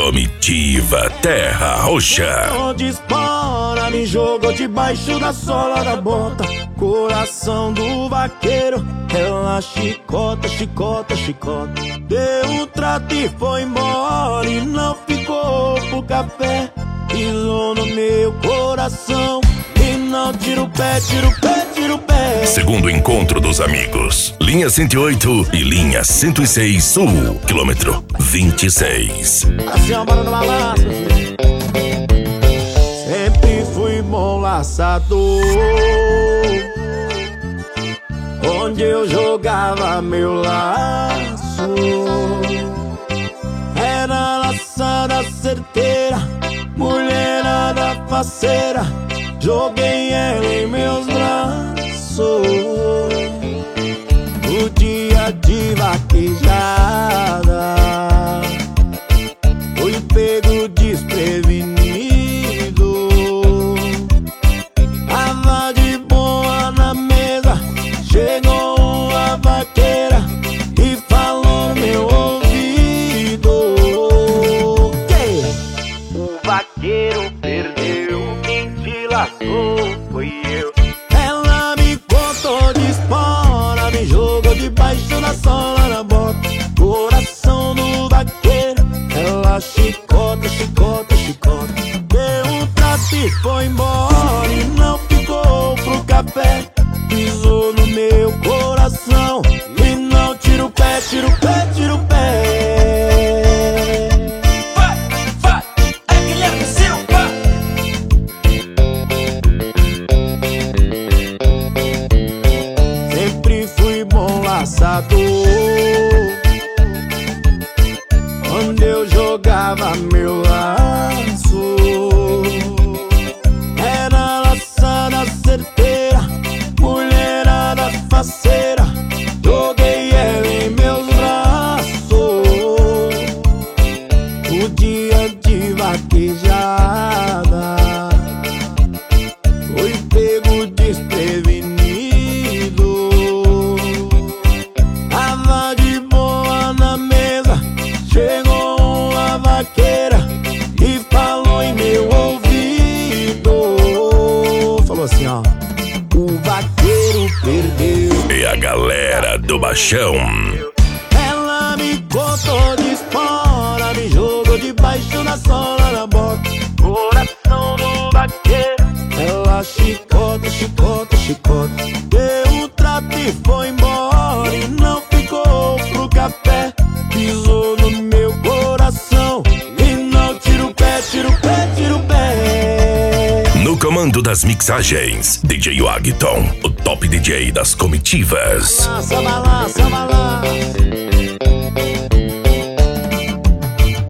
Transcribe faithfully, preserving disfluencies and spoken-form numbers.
Comitiva Terra Roxa. Onde espora, me jogou debaixo da sola da bota. Coração do vaqueiro, ela chicota, chicota, chicota. Deu um trato e foi embora e não ficou pro café. Pisou no meu coração e não tira o pé, tira o pé, tira o pé. Segundo encontro dos amigos, linha cento e oito e linha cento e seis Sul, quilômetro vinte e seis. Assim é uma banda do malandro. Sempre fui bom laçador, onde eu jogava meu laço. Era laçada certeira, mulherada faceira. Joguei ela em meus braços. No dia de vaquejada, fui pego desprevenido. Tava de boa na mesa, chegou uma vaqueira e falou no meu ouvido que o vaqueiro perdeu, quem te lascou foi eu. Ela me contou de espora, me jogou debaixo da sola da bota. Coração do vaqueiro, ela chicota, chicota, chicota. Deu um trato e foi embora e não ficou pro café. Pisou no meu coração e não tira o pé, tira o pé, tira o pé. Vai, vai, é Guilherme Silva. Sempre fui bom laçador, onde eu jogava meu laço. Era laçada certeira, mulherada faceira. Joguei ela em meus braços. O dia de vaquejada, foi pego desprevenido. Tava de boa na mesa, chegou uma vaqueira e falou em meu ouvido. Falou assim, ó: o vaqueiro perdeu. E a galera do Baixão. Ela me contou de espora, me jogou debaixo da sola da bota. Coração do vaqueiro, ela chicota, chicota, chicota. Deu um trato e foi embora e não ficou pro café. Pisou no meu coração e não tira o pé, tira o pé, tira o pé. No comando das mixagens, D J Wagton, o top D J das comitivas. Balança, balança,